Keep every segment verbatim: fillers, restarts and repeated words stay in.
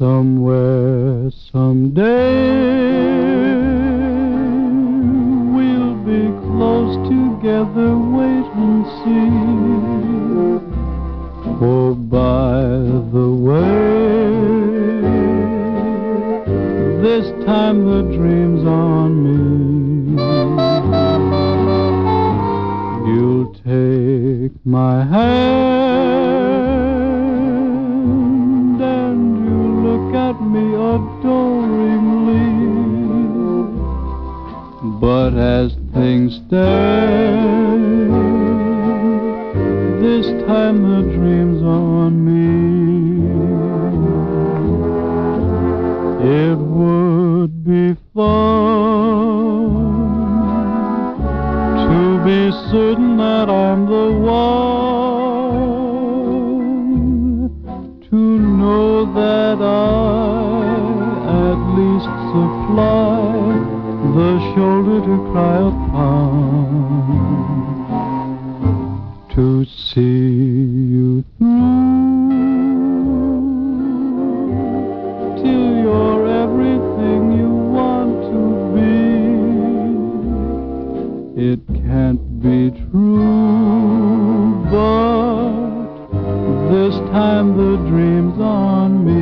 Somewhere, someday, we'll be close together, wait and see. Oh, by the way, this time the dream's on me. You'll take my hand and you look at me adoringly. But as things stand, this time the dream's on me. It would be fun to be certain that I'm the one, to know that I at least supply the shoulder to cry upon, to see you through till you're everything you want to be. It can't be true, but this time the dream's on me.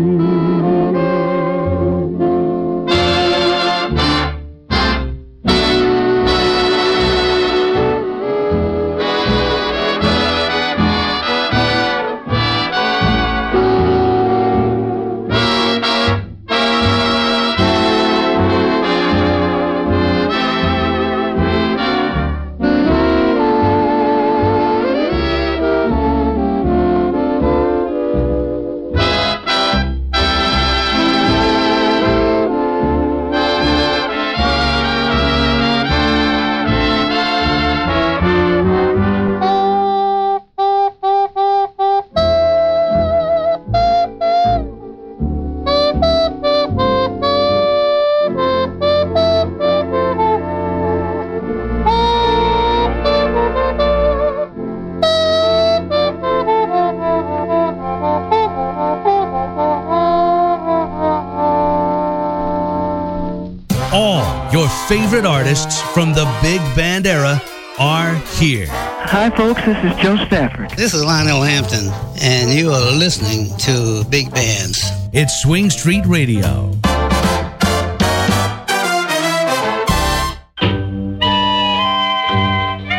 Favorite artists from the big band era are here. Hi, folks. This is Joe Stafford. This is Lionel Hampton, and you are listening to Big Bands. It's Swing Street Radio.